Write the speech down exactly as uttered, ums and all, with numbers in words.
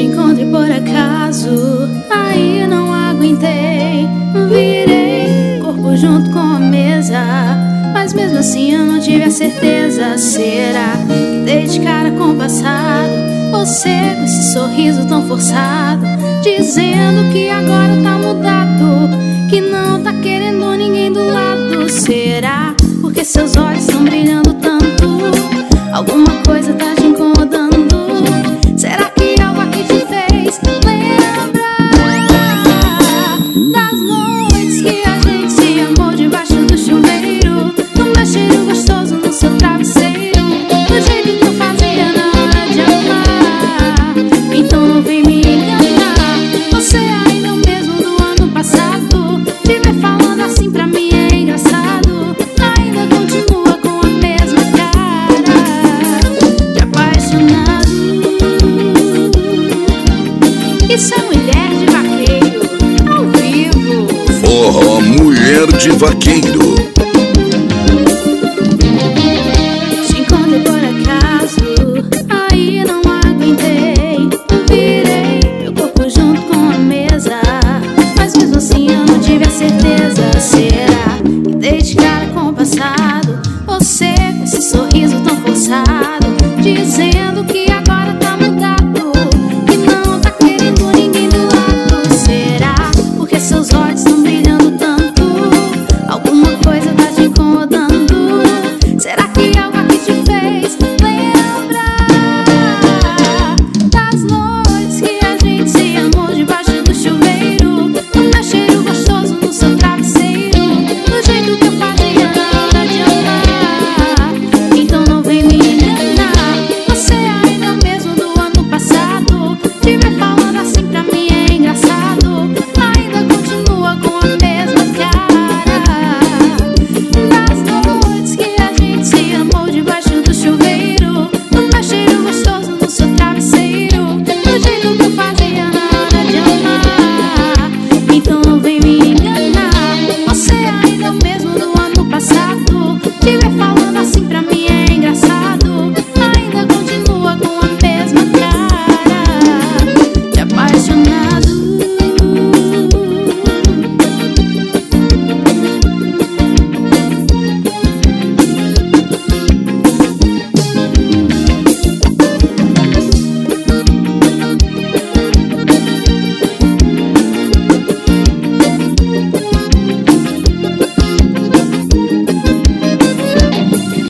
te encontrei por acaso, aí não aguentei, virei corpo junto com a mesa, mas mesmo assim eu não tive a certeza. Será que dei de cara com o passado? Você com esse sorriso tão forçado, dizendo que agora tá mudado, que não tá querendo ninguém do lado. Será porque seus olhos estão brilhando tanto? Alguma coisa tá te incomodando? Será que algo aqui te fez lembrar das noites que a gente se amou debaixo do chuveiro, no meu cheiro gostoso no seu travesseiro, do jeito que eu fazia na hora de amar? Então não vem me enganar, você ainda é o mesmo do ano passado. Te ver falando assim pra mim é engraçado, ainda continua com a mesma cara de apaixonado. Isso é Mulher de Vaqueiro, ao vivo. Forró Mulher de Vaqueiro.